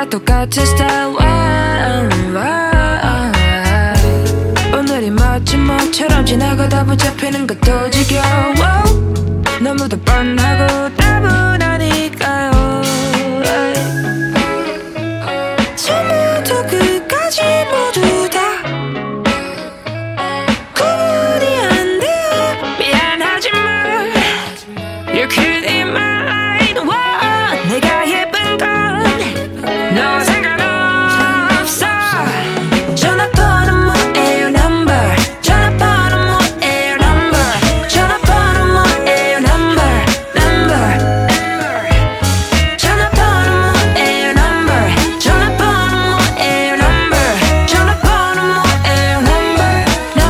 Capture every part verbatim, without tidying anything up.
똑같은 스타일 오늘이 마치 뭐처럼 지나가다 붙잡히는 것도 지겨워 너무도 뻔하고 따분하니까요 처음부터 끝까지 모두 다 구분이 안 돼요 미안하지만 You could in mine wow. 내가 예쁜 건 너와 상관없어 전화번호 뭐예요 number 전화번호 뭐예요 number 전화번호 뭐예요 number number 전화번호 뭐예요 number 전화번호 뭐예요 number 전화번호 뭐예요 number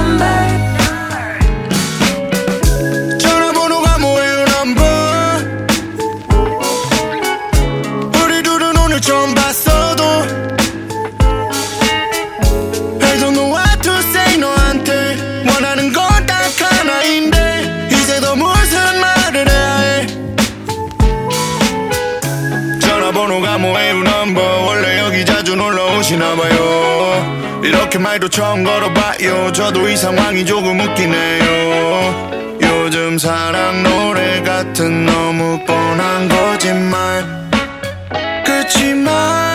number 전화번호가 뭐예요 number 우리 둘은 오늘 처음 봤어도 I don't know what to say 너한테 원하는 건 딱 하나인데 이제 더 무슨 말을 해야 해 전화번호가 뭐예요 number 원래 여기 자주 놀러 오시나봐요 이렇게 말도 처음 걸어봐요 저도 이 상황이 조금 웃기네요 요즘 사랑 노래 같은 너무 뻔한 거짓말 그치만